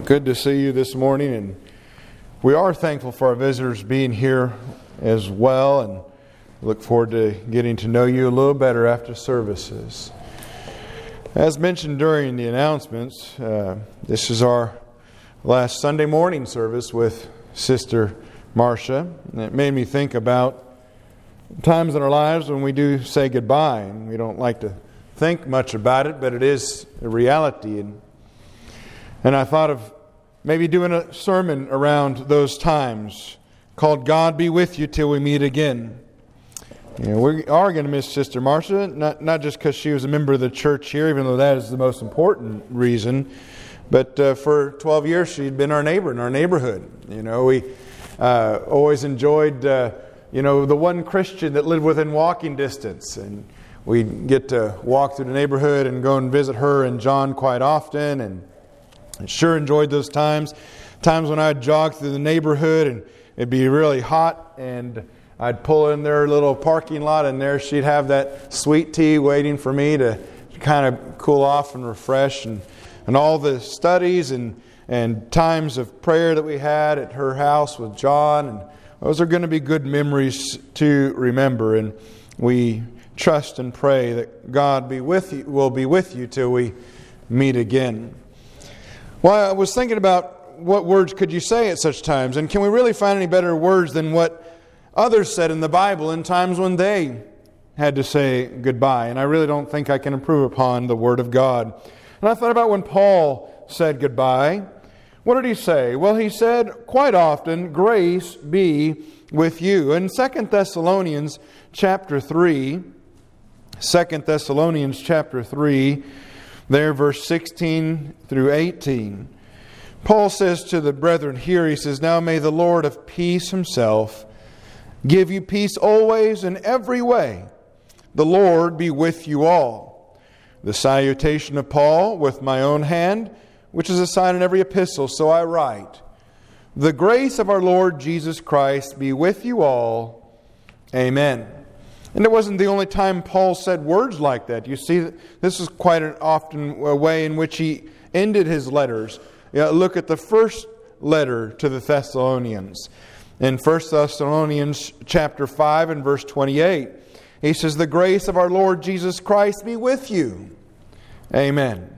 Good to see you this morning, and we are thankful for our visitors being here as well, and look forward to getting to know you a little better after services. As mentioned during the announcements, this is our last Sunday morning service with Sister Marcia, and it made me think about times in our lives when we do say goodbye, and we don't like to think much about it, but it is a reality. And I thought of maybe doing a sermon around those times called God Be With You Till We Meet Again. We are going to miss Sister Marcia, not just because she was a member of the church here, even though that is the most important reason, but for 12 years she'd been our neighbor in our neighborhood. We always enjoyed, the one Christian that lived within walking distance, and we'd get to walk through the neighborhood and go and visit her and John quite often, and I sure enjoyed those times when I'd jog through the neighborhood and it'd be really hot, and I'd pull in their little parking lot, and there she'd have that sweet tea waiting for me to kind of cool off and refresh, and all the studies and times of prayer that we had at her house with John, and those are going to be good memories to remember, and we trust and pray that God will be with you till we meet again. Well, I was thinking about what words could you say at such times, and can we really find any better words than what others said in the Bible in times when they had to say goodbye? And I really don't think I can improve upon the Word of God. And I thought about when Paul said goodbye. What did he say? Well, he said quite often, "Grace be with you." In 2 Thessalonians chapter 3, there, verse 16 through 18. Paul says to the brethren here, he says, "Now may the Lord of peace himself give you peace always in every way. The Lord be with you all. The salutation of Paul with my own hand, which is a sign in every epistle, so I write. The grace of our Lord Jesus Christ be with you all. Amen." And it wasn't the only time Paul said words like that. You see, this is quite an often way in which he ended his letters. Look at the first letter to the Thessalonians. In 1 Thessalonians chapter 5 and verse 28, he says, "The grace of our Lord Jesus Christ be with you. Amen."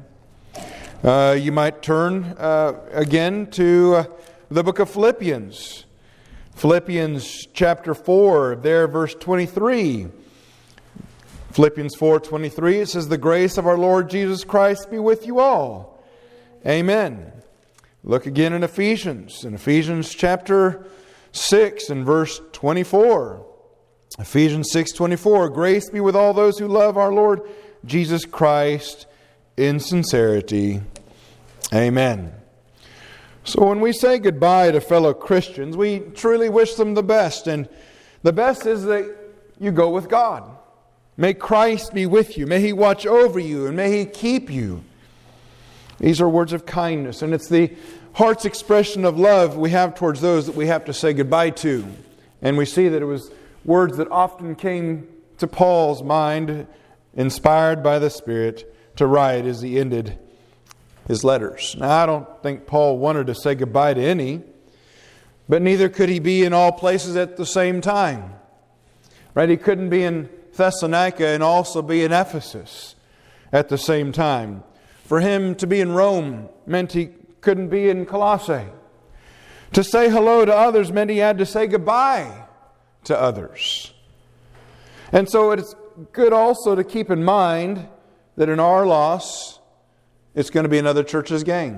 You might turn again to the book of Philippians. Philippians chapter 4, there verse 23. Philippians 4:23, it says, "The grace of our Lord Jesus Christ be with you all. Amen." Look again in Ephesians. In Ephesians chapter 6 and verse 24. Ephesians 6:24, "Grace be with all those who love our Lord Jesus Christ in sincerity. Amen." So when we say goodbye to fellow Christians, we truly wish them the best. And the best is that you go with God. May Christ be with you. May He watch over you, and may He keep you. These are words of kindness, and it's the heart's expression of love we have towards those that we have to say goodbye to. And we see that it was words that often came to Paul's mind, inspired by the Spirit, to write as he ended his letters. Now, I don't think Paul wanted to say goodbye to any, but neither could he be in all places at the same time. Right? He couldn't be in Thessalonica and also be in Ephesus at the same time. For him to be in Rome meant he couldn't be in Colossae. To say hello to others meant he had to say goodbye to others. And so it's good also to keep in mind that in our loss, it's going to be another church's gain.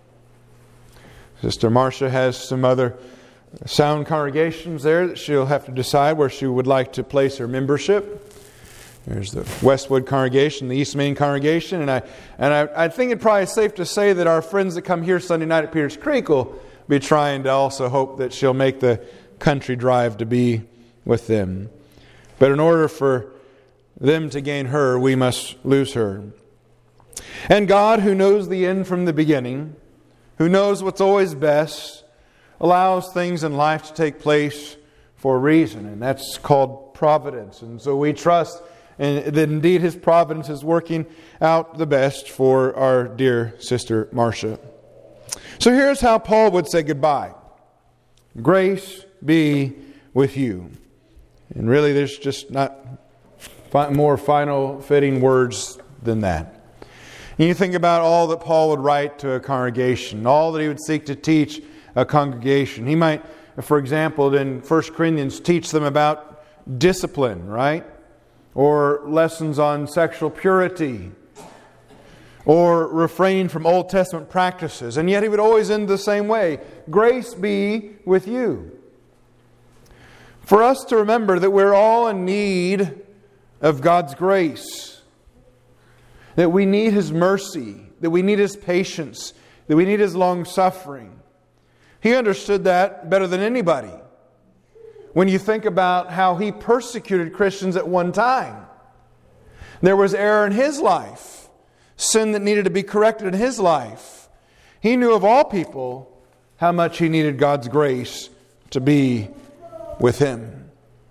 Sister Marcia has some other sound congregations there that she'll have to decide where she would like to place her membership. There's the Westwood congregation, the East Main congregation, and I think it's probably safe to say that our friends that come here Sunday night at Peters Creek will be trying to also hope that she'll make the country drive to be with them. But in order for them to gain her, we must lose her. And God, who knows the end from the beginning, who knows what's always best, allows things in life to take place for a reason, and that's called providence. And so we trust and that indeed His providence is working out the best for our dear Sister Marcia. So here's how Paul would say goodbye. Grace be with you. And really there's just not more final fitting words than that. And you think about all that Paul would write to a congregation, all that he would seek to teach a congregation. He might, for example, in 1 Corinthians, teach them about discipline, right? Or lessons on sexual purity, or refrain from Old Testament practices. And yet he would always end the same way. Grace be with you. For us to remember that we're all in need of God's grace. That we need His mercy. That we need His patience. That we need His long-suffering. He understood that better than anybody. When you think about how He persecuted Christians at one time. There was error in His life. Sin that needed to be corrected in His life. He knew of all people how much He needed God's grace to be with Him.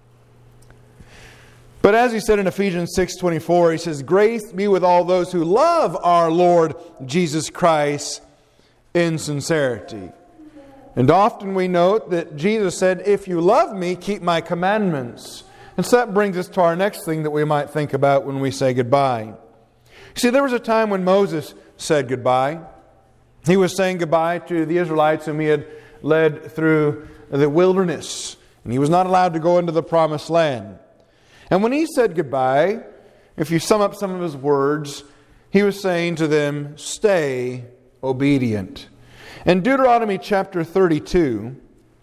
But as He said in Ephesians 6:24, He says, "Grace be with all those who love our Lord Jesus Christ in sincerity." And often we note that Jesus said, "If you love me, keep my commandments." And so that brings us to our next thing that we might think about when we say goodbye. See, there was a time when Moses said goodbye. He was saying goodbye to the Israelites whom he had led through the wilderness. And he was not allowed to go into the promised land. And when he said goodbye, if you sum up some of his words, he was saying to them, stay obedient. In Deuteronomy chapter 32,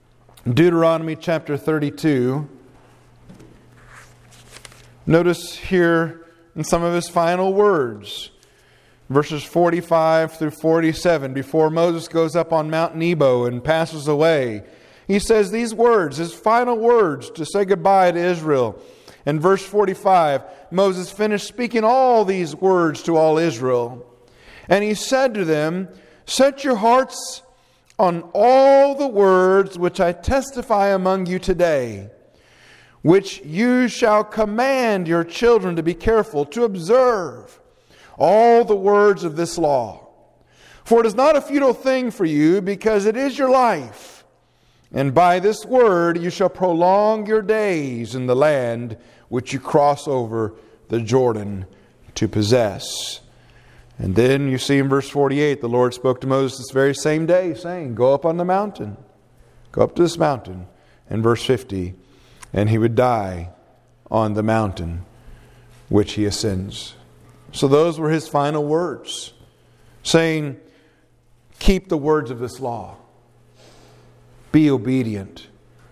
notice here in some of his final words, verses 45 through 47, before Moses goes up on Mount Nebo and passes away, he says these words, his final words to say goodbye to Israel. In verse 45, Moses finished speaking all these words to all Israel. And he said to them, "Set your hearts on all the words which I testify among you today, which you shall command your children to be careful to observe all the words of this law. For it is not a futile thing for you, because it is your life. And by this word you shall prolong your days in the land which you cross over the Jordan to possess." And then you see in verse 48, the Lord spoke to Moses this very same day, saying, "Go up on the mountain. Go up to this mountain." In verse 50, "And he would die on the mountain which he ascends." So those were his final words, saying, keep the words of this law. Be obedient.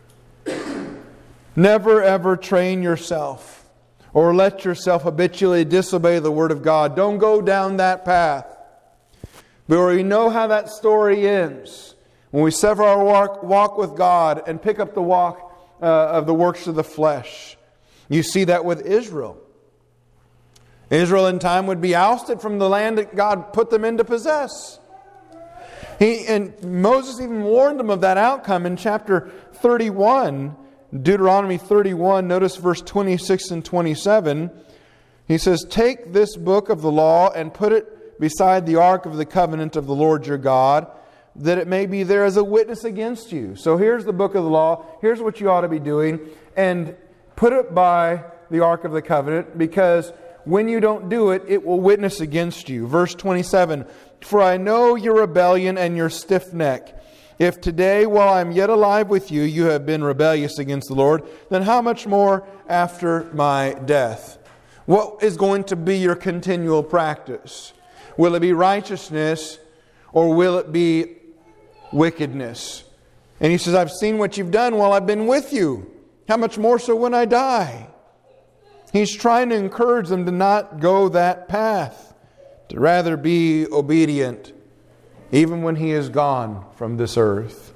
Never ever train yourself or let yourself habitually disobey the Word of God. Don't go down that path. But we know how that story ends. When we sever our walk with God and pick up the walk of the works of the flesh. You see that with Israel. Israel in time would be ousted from the land that God put them in to possess. And Moses even warned them of that outcome in chapter 31, Deuteronomy 31, notice verse 26 and 27. He says, "Take this book of the law and put it beside the ark of the covenant of the Lord your God, that it may be there as a witness against you." So here's the book of the law. Here's what you ought to be doing. And put it by the ark of the covenant, because when you don't do it, it will witness against you. Verse 27, "For I know your rebellion and your stiff neck. If today, while I am yet alive with you, you have been rebellious against the Lord, then how much more after my death?" What is going to be your continual practice? Will it be righteousness or will it be wickedness? And he says, "I've seen what you've done while I've been with you. How much more so when I die?" He's trying to encourage them to not go that path, to rather be obedient, even when he is gone from this earth.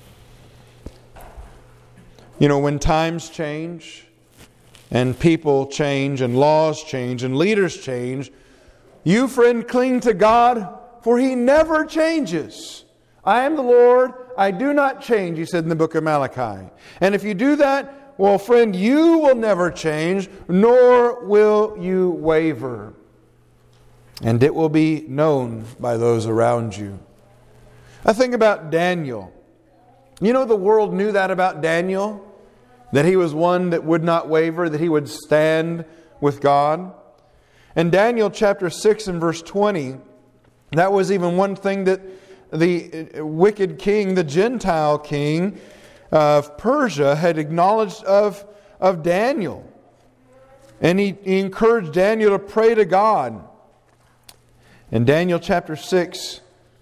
You know, when times change, and people change, and laws change, and leaders change, you, friend, cling to God, for He never changes. "I am the Lord, I do not change," He said in the book of Malachi. And if you do that, well, friend, you will never change, nor will you waver. And it will be known by those around you. I think about Daniel. You know, the world knew that about Daniel, that he was one that would not waver, that he would stand with God. And Daniel chapter 6 and verse 20, that was even one thing that the wicked king, the Gentile king of Persia, had acknowledged of Daniel. And he encouraged Daniel to pray to God. In Daniel chapter 6,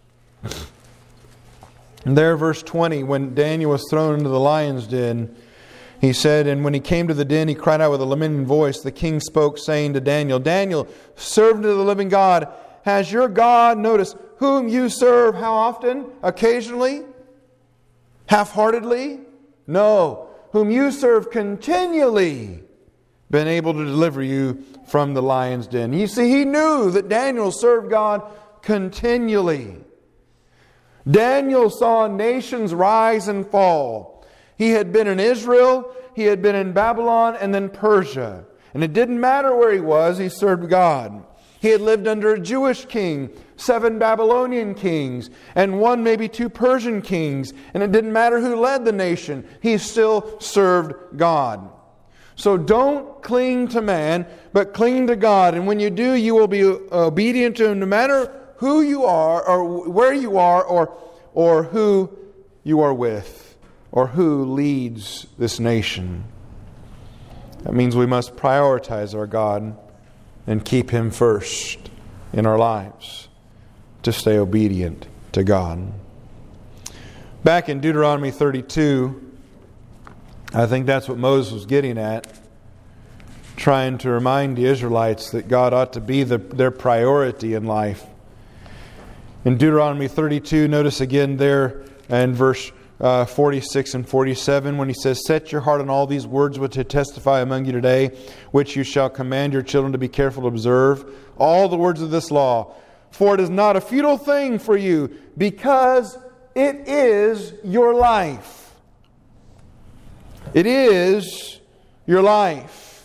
and there verse 20, when Daniel was thrown into the lion's den, he said, and when he came to the den, he cried out with a lamenting voice. The king spoke, saying to Daniel, Daniel, servant of the living God, has your God, notice, whom you serve, how often? Occasionally? Half-heartedly? No. Whom you serve continually, been able to deliver you from the lion's den. You see, he knew that Daniel served God continually. Daniel saw nations rise and fall. He had been in Israel, he had been in Babylon, and then Persia. And it didn't matter where he was, he served God. He had lived under a Jewish king, 7 Babylonian kings, and 1, maybe 2 Persian kings. And it didn't matter who led the nation, he still served God. So don't cling to man, but cling to God. And when you do, you will be obedient to Him no matter who you are, or where you are, or who you are with, or who leads this nation. That means we must prioritize our God and keep Him first in our lives to stay obedient to God. Back in Deuteronomy 32, I think that's what Moses was getting at, trying to remind the Israelites that God ought to be their priority in life. In Deuteronomy 32, notice again there in verse 46 and 47, when he says, set your heart on all these words which I testify among you today, which you shall command your children to be careful to observe, all the words of this law. For it is not a futile thing for you, because it is your life. It is your life.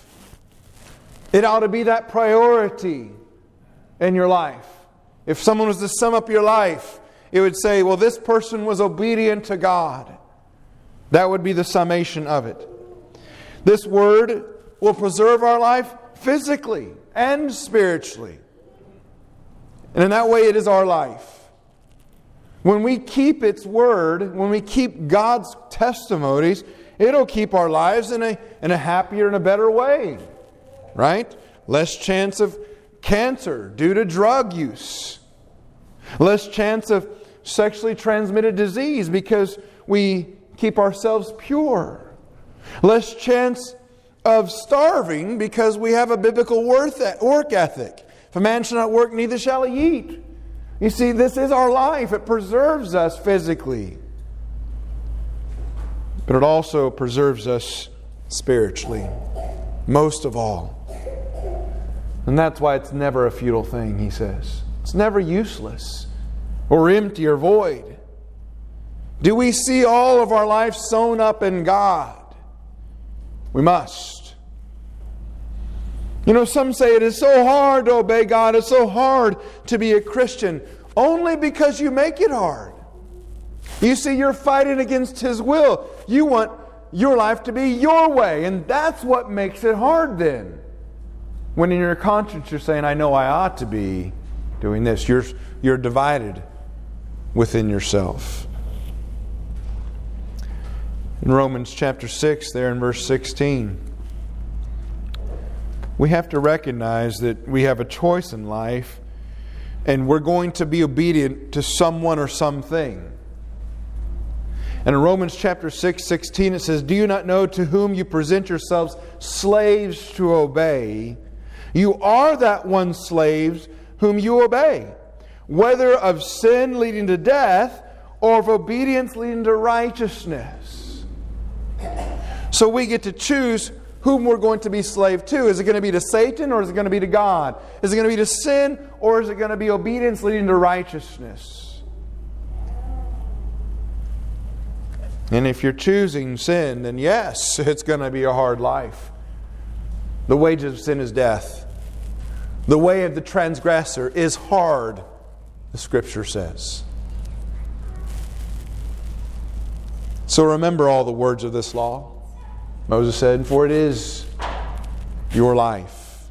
It ought to be that priority in your life. If someone was to sum up your life, it would say, well, this person was obedient to God. That would be the summation of it. This word will preserve our life physically and spiritually. And in that way, it is our life. When we keep its word, when we keep God's testimonies, it'll keep our lives in a happier and a better way. Right? Less chance of cancer due to drug use. Less chance of sexually transmitted disease because we keep ourselves pure. Less chance of starving because we have a biblical work ethic. If a man shall not work, neither shall he eat. You see, this is our life. It preserves us physically. But it also preserves us spiritually. Most of all. And that's why it's never a futile thing, he says. It's never useless or empty or void. Do we see all of our life sewn up in God? We must. You know, some say it is so hard to obey God. It's so hard to be a Christian. Only because you make it hard. You see, you're fighting against His will. You want your life to be your way. And that's what makes it hard then. When in your conscience you're saying, I know I ought to be doing this. You're divided within yourself. In Romans chapter 6, there in verse 16, we have to recognize that we have a choice in life, and we're going to be obedient to someone or something. And in Romans chapter 6:16, it says, do you not know to whom you present yourselves slaves to obey? You are that one slaves whom you obey, whether of sin leading to death or of obedience leading to righteousness. So we get to choose whom we're going to be slave to. Is it going to be to Satan or is it going to be to God? Is it going to be to sin or is it going to be obedience leading to righteousness? And if you're choosing sin, then yes, it's going to be a hard life. The wages of sin is death. The way of the transgressor is hard, the Scripture says. So remember all the words of this law. Moses said, for it is your life.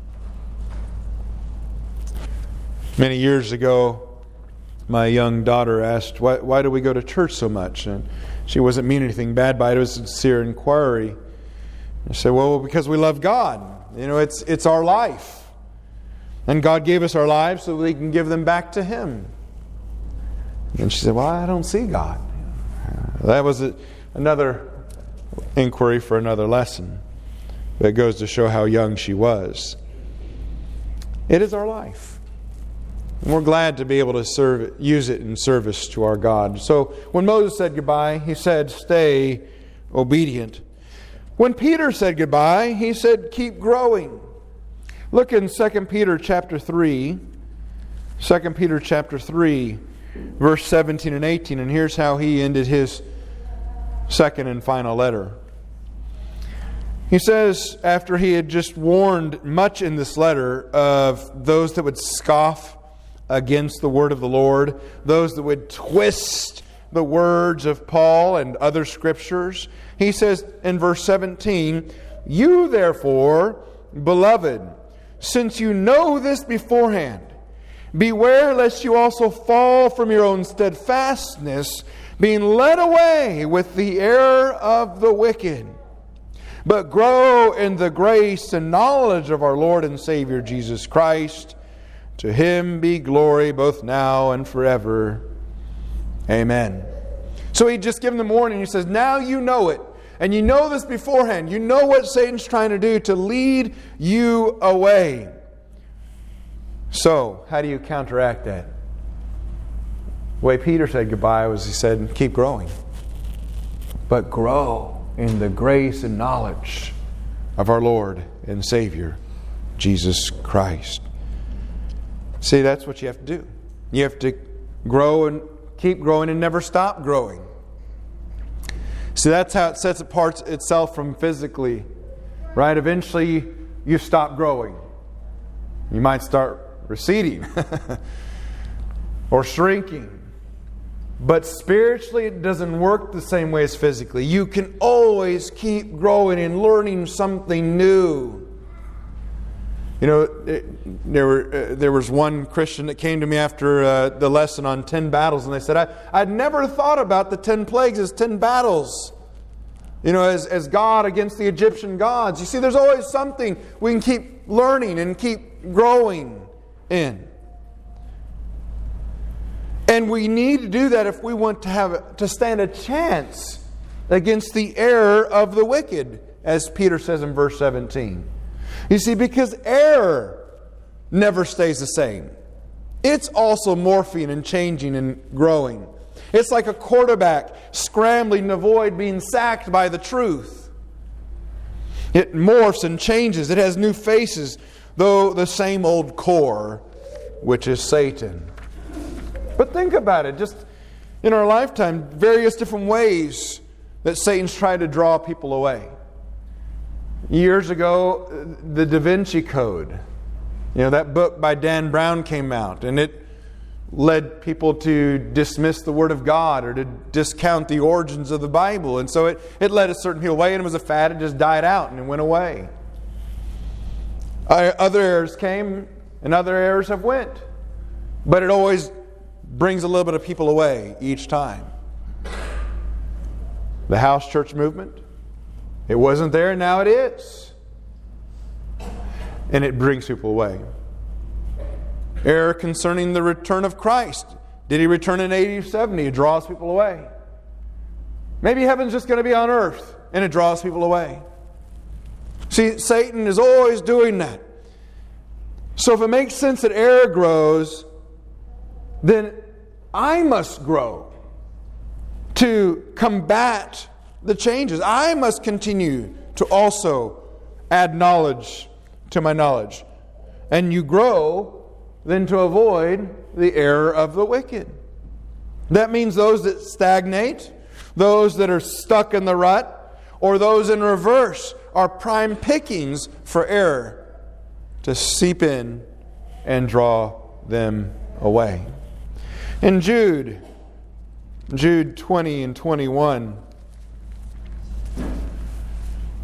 Many years ago, my young daughter asked, why do we go to church so much? And she wasn't meaning anything bad by it. It was a sincere inquiry. I said, well, because we love God. It's our life. And God gave us our lives so we can give them back to Him. And she said, well, I don't see God. That was another inquiry for another lesson. But it goes to show how young she was. It is our life. And we're glad to be able to use it in service to our God. So when Moses said goodbye, he said, stay obedient. When Peter said goodbye, he said, keep growing. Look in 2 Peter chapter 3. 2 Peter chapter 3, verse 17 and 18. And here's how he ended his second and final letter. He says, after he had just warned much in this letter of those that would scoff against the word of the Lord, those that would twist the words of Paul and other scriptures, he says in verse 17, you therefore, beloved, since you know this beforehand, beware lest you also fall from your own steadfastness, being led away with the error of the wicked. But grow in the grace and knowledge of our Lord and Savior Jesus Christ. To Him be glory both now and forever. Amen. So he just given them warning. He says, now you know it. And you know this beforehand. You know what Satan's trying to do to lead you away. So, how do you counteract that? The way Peter said goodbye was he said, keep growing. But grow in the grace and knowledge of our Lord and Savior, Jesus Christ. See, that's what you have to do. You have to grow and keep growing and never stop growing. See, that's how it sets apart itself from physically. Right? Eventually, you stop growing. You might start receding or shrinking. But spiritually, it doesn't work the same way as physically. You can always keep growing and learning something new. There was one Christian that came to me after the lesson on 10 battles, and they said, I'd never thought about the 10 plagues as 10 battles. As God against the Egyptian gods. You see, there's always something we can keep learning and keep growing in. And we need to do that if we want to stand a chance against the error of the wicked, as Peter says in verse 17. You see, because error never stays the same. It's also morphing and changing and growing. It's like a quarterback scrambling to avoid being sacked by the truth. It morphs and changes. It has new faces, though the same old core, which is Satan. But think about it, just in our lifetime, various different ways that Satan's tried to draw people away. Years ago, the Da Vinci Code, that book by Dan Brown came out, and it led people to dismiss the Word of God or to discount the origins of the Bible. And so it led a certain people away, and it was a fad. It just died out and it went away. Other errors came, and other errors have went. But it always brings a little bit of people away each time. The house church movement, it wasn't there, now it is. And it brings people away. Error concerning the return of Christ. Did He return in 80 or 70? It draws people away. Maybe heaven's just going to be on earth, and it draws people away. See, Satan is always doing that. So if it makes sense that error grows, then I must grow to combat the changes. I must continue to also add knowledge to my knowledge. And you grow then to avoid the error of the wicked. That means those that stagnate, those that are stuck in the rut, or those in reverse are prime pickings for error to seep in and draw them away. In Jude 20 and 21,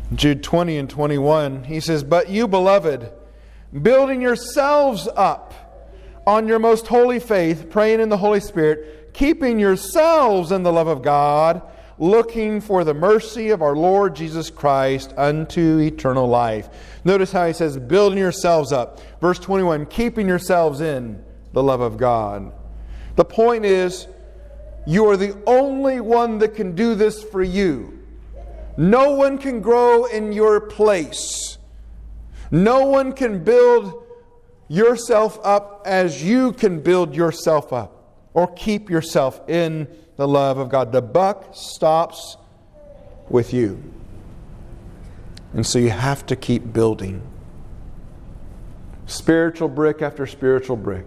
Jude 20 and 21, he says, "But you, beloved, building yourselves up on your most holy faith, praying in the Holy Spirit, keeping yourselves in the love of God, looking for the mercy of our Lord Jesus Christ unto eternal life." Notice how he says, building yourselves up. Verse 21, keeping yourselves in the love of God. The point is, you are the only one that can do this for you. No one can grow in your place. No one can build yourself up as you can build yourself up or keep yourself in the love of God. The buck stops with you. And so you have to keep building. Spiritual brick after spiritual brick.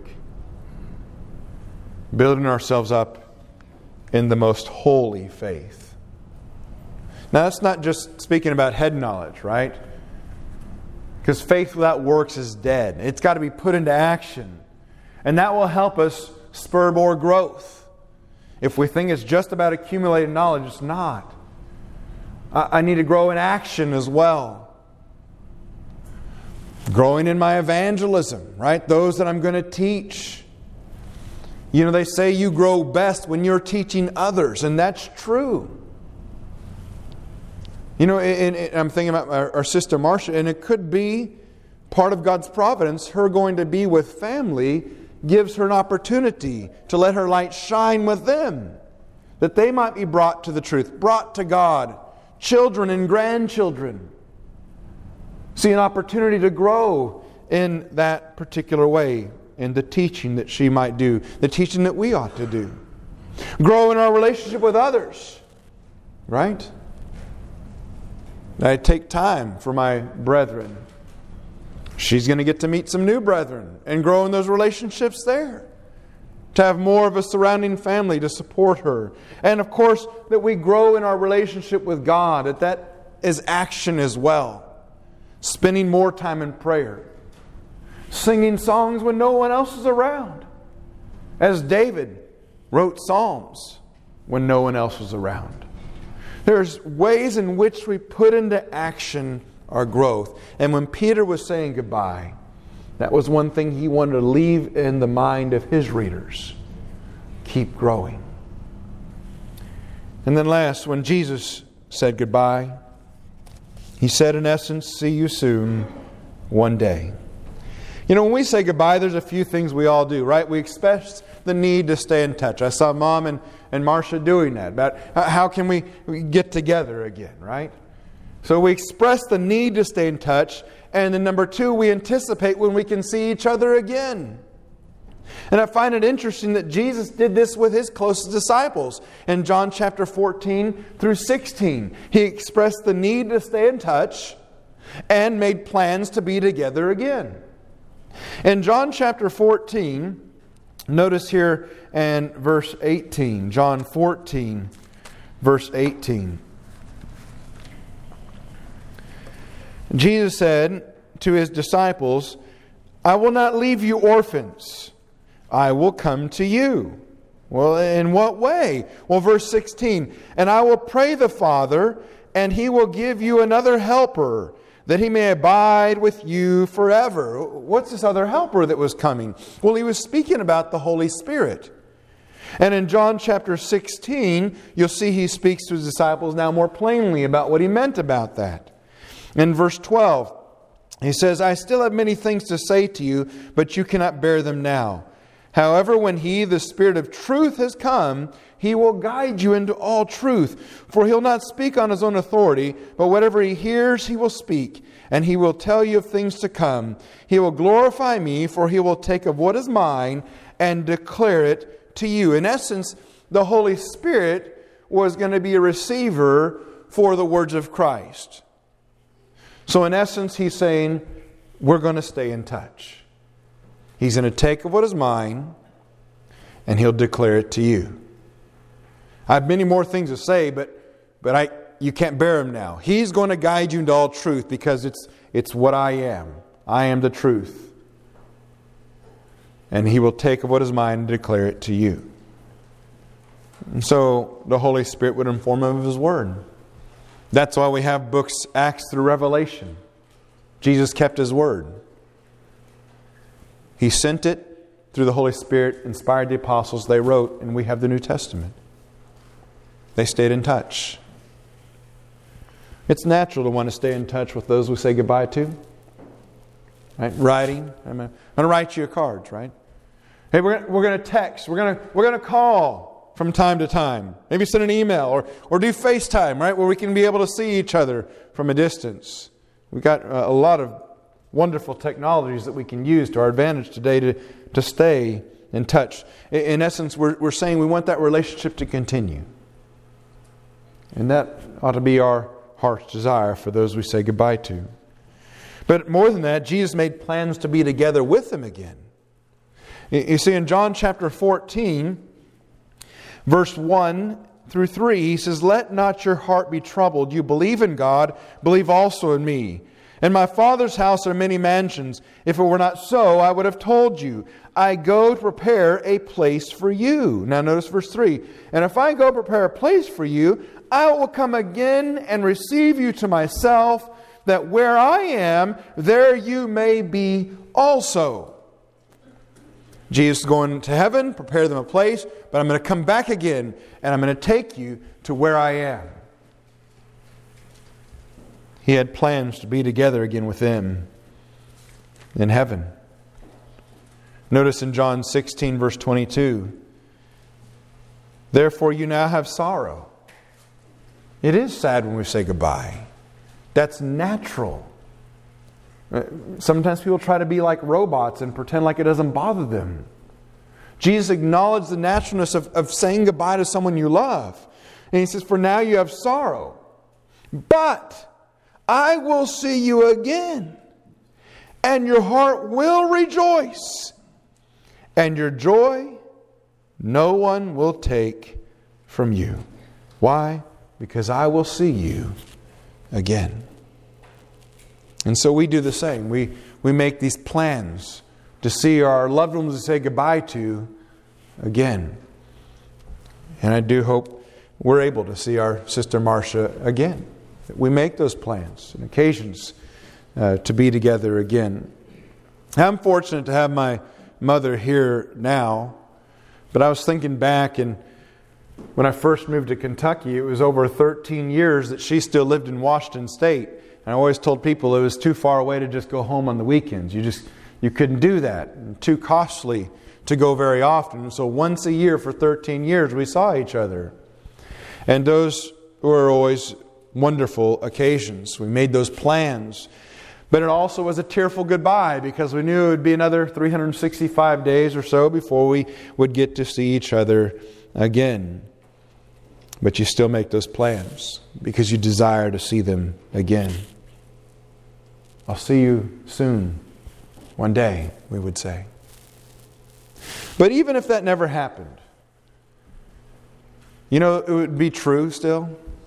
Building ourselves up in the most holy faith. Now that's not just speaking about head knowledge, right? Because faith without works is dead. It's got to be put into action. And that will help us spur more growth. If we think it's just about accumulated knowledge, it's not. I need to grow in action as well. Growing in my evangelism, right? Those that I'm going to teach. You know, they say you grow best when you're teaching others, and that's true. You know, I'm thinking about our sister Marcia, and it could be part of God's providence. Her going to be with family gives her an opportunity to let her light shine with them, that they might be brought to the truth, brought to God, children and grandchildren. See an opportunity to grow in that particular way, in the teaching that she might do, the teaching that we ought to do. Grow in our relationship with others, right? I take time for my brethren. She's going to get to meet some new brethren and grow in those relationships there. To have more of a surrounding family to support her. And of course, that we grow in our relationship with God. That is action as well. Spending more time in prayer. Singing songs when no one else is around. As David wrote psalms when no one else was around. There's ways in which we put into action our growth. And when Peter was saying goodbye, that was one thing he wanted to leave in the mind of his readers. Keep growing. And then last, when Jesus said goodbye, He said in essence, see you soon, one day. You know, when we say goodbye, there's a few things we all do, right? We express the need to stay in touch. I saw Mom and Marcia doing that. About how can we get together again, right? So we express the need to stay in touch. And then number two, we anticipate when we can see each other again. And I find it interesting that Jesus did this with His closest disciples. In John chapter 14 through 16, He expressed the need to stay in touch and made plans to be together again. In John chapter 14, notice here in verse 18, John 14, verse 18. Jesus said to His disciples, I will not leave you orphans. I will come to you. Well, in what way? Well, verse 16, and I will pray the Father, and He will give you another helper, that He may abide with you forever. What's this other helper that was coming? Well, He was speaking about the Holy Spirit. And in John chapter 16, you'll see He speaks to His disciples now more plainly about what He meant about that. In verse 12, He says, I still have many things to say to you, but you cannot bear them now. However, when He, the Spirit of truth, has come, He will guide you into all truth. For He'll not speak on His own authority, but whatever He hears, He will speak. And He will tell you of things to come. He will glorify Me, for He will take of what is mine and declare it to you. In essence, the Holy Spirit was going to be a receiver for the words of Christ. So in essence, He's saying, we're going to stay in touch. He's going to take of what is mine, and He'll declare it to you. I have many more things to say, but you can't bear them now. He's going to guide you into all truth because it's what I am. I am the truth. And He will take of what is mine and declare it to you. And so the Holy Spirit would inform him of His Word. That's why we have books Acts through Revelation. Jesus kept His word. He sent it through the Holy Spirit, inspired the apostles, they wrote, and we have the New Testament. They stayed in touch. It's natural to want to stay in touch with those we say goodbye to. Right? Writing. I'm going to write you a card, right? Hey, we're going to text. We're going to call from time to time. Maybe send an email or do FaceTime, right? Where we can be able to see each other from a distance. We've got a lot of wonderful technologies that we can use to our advantage today to stay in touch. In essence, we're saying we want that relationship to continue. And that ought to be our heart's desire for those we say goodbye to. But more than that, Jesus made plans to be together with them again. You see, in John chapter 14, verse 1 through 3, He says, "Let not your heart be troubled. You believe in God, believe also in me. In my Father's house are many mansions. If it were not so, I would have told you. I go to prepare a place for you." Now notice verse 3. "And if I go prepare a place for you, I will come again and receive you to myself, that where I am, there you may be also." Jesus is going to heaven, prepare them a place, but I'm going to come back again, and I'm going to take you to where I am. He had plans to be together again with them in heaven. Notice in John 16, verse 22, "Therefore you now have sorrow." It is sad when we say goodbye. That's natural. Sometimes people try to be like robots and pretend like it doesn't bother them. Jesus acknowledged the naturalness of saying goodbye to someone you love. And He says, "For now you have sorrow, but I will see you again, and your heart will rejoice, and your joy no one will take from you." Why? Because I will see you again. And so we do the same. We make these plans to see our loved ones to say goodbye to again. And I do hope we're able to see our sister Marcia again. We make those plans and occasions to be together again. I'm fortunate to have my mother here now, but I was thinking back, and when I first moved to Kentucky, it was over 13 years that she still lived in Washington State. And I always told people it was too far away to just go home on the weekends. You couldn't do that. And too costly to go very often. So once a year for 13 years we saw each other. And those were always wonderful occasions. We made those plans. But it also was a tearful goodbye, because we knew it would be another 365 days or so before we would get to see each other again. But you still make those plans because you desire to see them again. I'll see you soon, one day, we would say. But even if that never happened, you know, it would be true still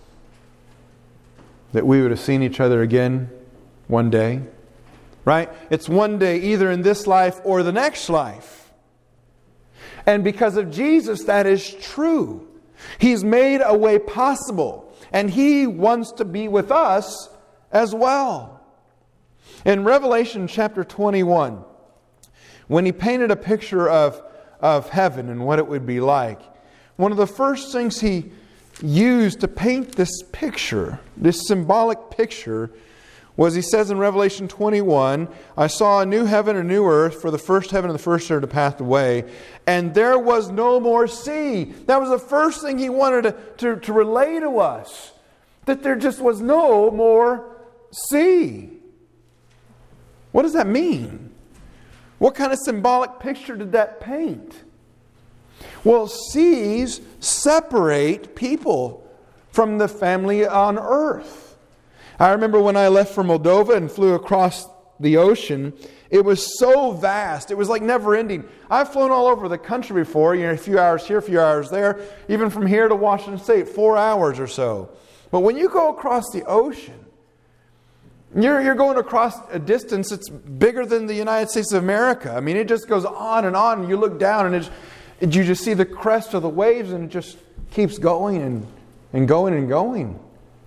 that we would have seen each other again one day. Right? It's one day either in this life or the next life. And because of Jesus, that is true. He's made a way possible. And He wants to be with us as well. In Revelation chapter 21, when He painted a picture of heaven and what it would be like, one of the first things He used to paint this picture, this symbolic picture, was He says in Revelation 21, "I saw a new heaven and a new earth, for the first heaven and the first earth had passed away, and there was no more sea." That was the first thing He wanted to relay to us, that there just was no more sea. What does that mean? What kind of symbolic picture did that paint? Well, seas separate people from the family on earth. I remember when I left for Moldova and flew across the ocean, it was so vast. It was like never ending. I've flown all over the country before, a few hours here, a few hours there, even from here to Washington State, 4 hours or so. But when you go across the ocean, you're going across a distance that's bigger than the United States of America. I mean, it just goes on and on. You look down and you just see the crest of the waves, and it just keeps going and going and going.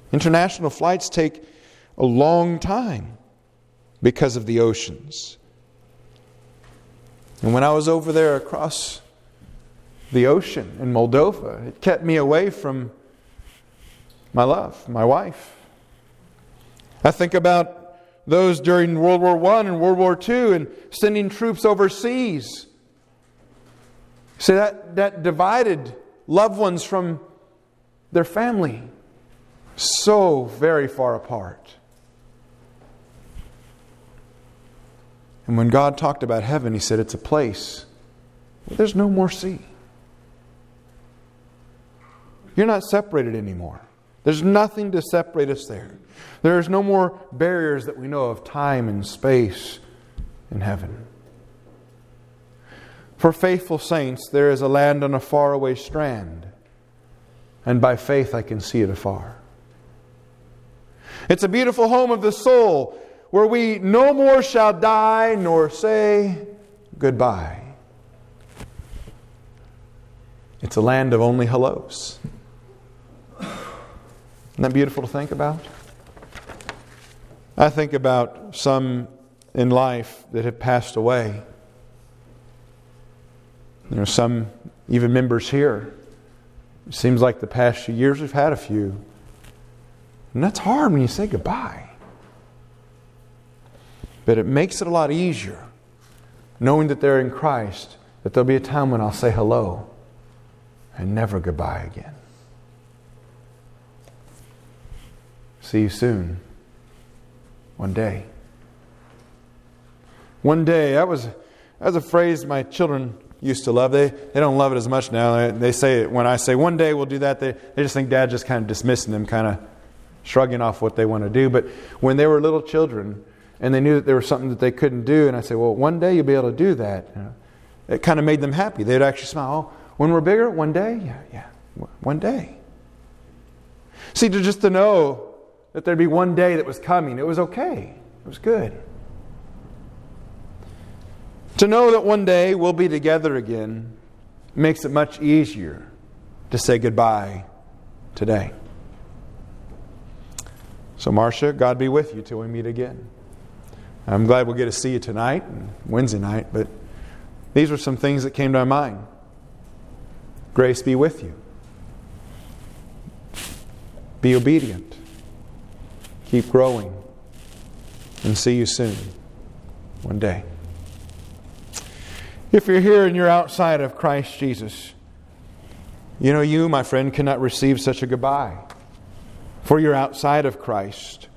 International flights take a long time because of the oceans. And when I was over there across the ocean in Moldova, it kept me away from my love, my wife. I think about those during World War I and World War II and sending troops overseas. See, that divided loved ones from their family so very far apart. And when God talked about heaven, He said it's a place where there's no more sea. You're not separated anymore. There's nothing to separate us there. There's no more barriers that we know of, time and space in heaven. For faithful saints, there is a land on a faraway strand, and by faith I can see it afar. It's a beautiful home of the soul, where we no more shall die nor say goodbye. It's a land of only hellos. Isn't that beautiful to think about? I think about some in life that have passed away. There are some, even members here. It seems like the past few years we've had a few. And that's hard when you say goodbye. But it makes it a lot easier knowing that they're in Christ, that there'll be a time when I'll say hello and never goodbye again. See you soon. One day. One day. That was a phrase my children used to love. They don't love it as much now. They say it when I say one day we'll do that. They just think Dad just kind of dismissing them, kind of shrugging off what they want to do. But when they were little children and they knew that there was something that they couldn't do, and I say, well, one day you'll be able to do that. It kind of made them happy. They'd actually smile. Oh, when we're bigger, one day? Yeah, one day. See, just to know that there'd be one day that was coming, it was okay. It was good. To know that one day we'll be together again makes it much easier to say goodbye today. So Marcia, God be with you till we meet again. I'm glad we'll get to see you tonight and Wednesday night, but these were some things that came to my mind. Grace be with you. Be obedient. Keep growing. And see you soon. One day. If you're here and you're outside of Christ Jesus, you, my friend, cannot receive such a goodbye. For you're outside of Christ.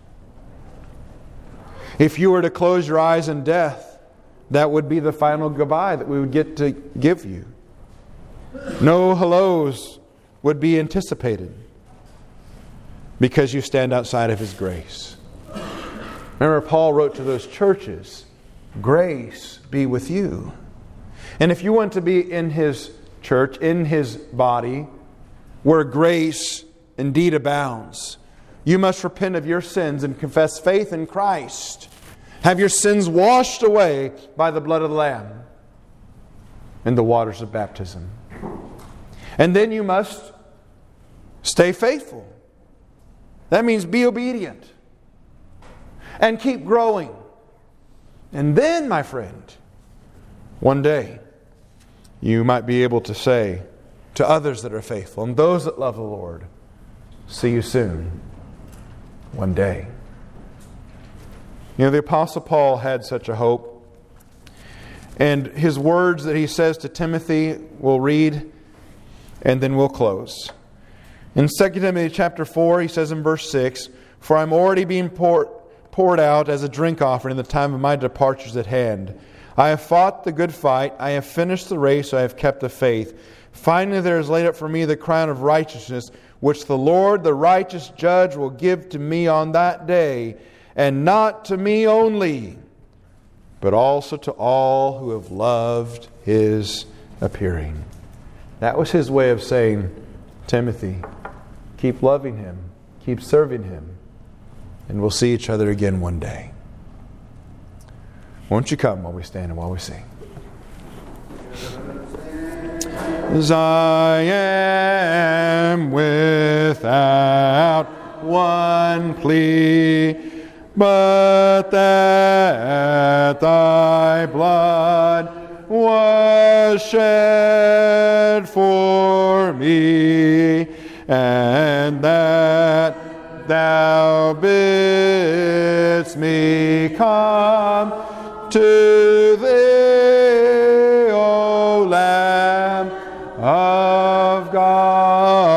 If you were to close your eyes in death, that would be the final goodbye that we would get to give you. No hellos would be anticipated because you stand outside of His grace. Remember, Paul wrote to those churches, grace be with you. And if you want to be in His church, in His body, where grace indeed abounds, you must repent of your sins and confess faith in Christ. Have your sins washed away by the blood of the Lamb and the waters of baptism. And then you must stay faithful. That means be obedient. And keep growing. And then, my friend, one day, you might be able to say to others that are faithful and those that love the Lord, see you soon. One day. The Apostle Paul had such a hope. And his words that he says to Timothy, we'll read, and then we'll close. In 2 Timothy chapter 4, he says in verse 6, for I'm already being poured out as a drink offering, and the time of my departure is at hand. I have fought the good fight, I have finished the race, I have kept the faith. Finally there is laid up for me the crown of righteousness, which the Lord, the righteous judge, will give to me on that day, and not to me only, but also to all who have loved His appearing. That was his way of saying, Timothy, keep loving Him, keep serving Him, and we'll see each other again one day. Won't you come while we stand and while we sing? As I am without one one plea, but that thy blood was shed for me, and that thou bidst me come to thee, O Lamb of God.